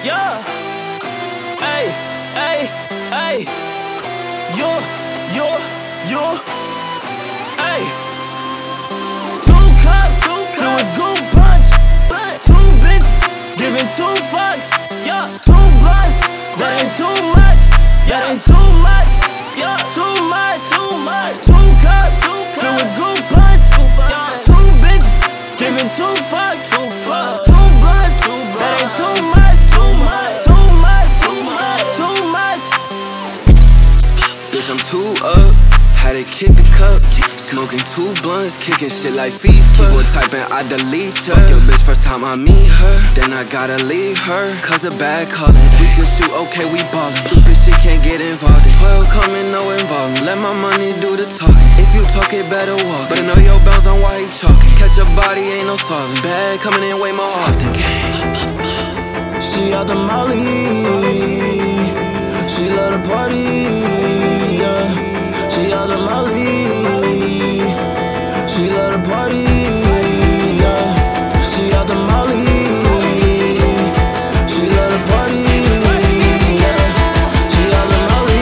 Yeah. Hey, hey, hey. Yo. Hey. 2 cups, fill with good punch. 2 bitches, giving 2 fucks. Yeah. 2 blunts, that ain't too much. That ain't too much. Yeah. Too much. 2 cups, fill with good punch. 2 bitches, giving 2 fucks. 2 blunts, that ain't too much. Bitch, I'm too up, had to kick the cup. Smoking 2 blunts, kicking shit like FIFA. Keyboard typing, I delete her. Fuck your bitch first time I meet her, then I gotta leave her, cause the bag calling. We can shoot, okay, we ballin'. Stupid shit can't get involved in. 12 coming, no involvement. Let my money do the talking. If you talk it, better walk. But I know your bounce on why he chalking. Catch a body, ain't no solving. Bag coming in way more often. She out the Molly, she love to party, yeah. She out the Molly, she love to party, yeah. She out the Molly, she love to party, yeah. She out the Molly.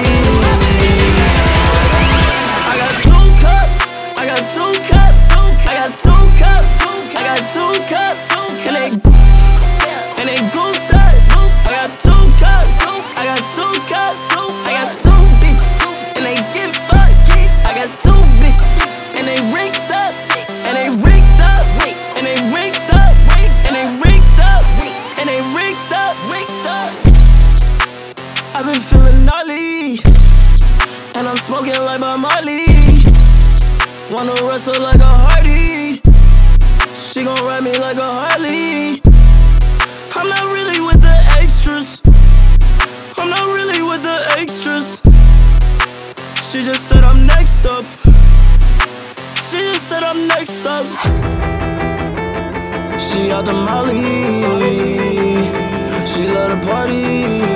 I got 2 cups, I got 2 cups, I got 2 cups, I got 2 cups, and they gooped up. I got 2 cups, I got 2 cups, I got 2 bitches, and they get fucked. I got 2 bitches, and they rigged up, and they rigged up, and they rigged up, and they rigged up, and they rigged up. I've been feeling gnarly, and I'm smoking like my Marley. Wanna wrestle like a Hardy, she gon' ride me like a Harley. I'm not really with the extras, I'm not really with the extras. She just said I'm next up, she just said I'm next up. She out the Molly, she love to party.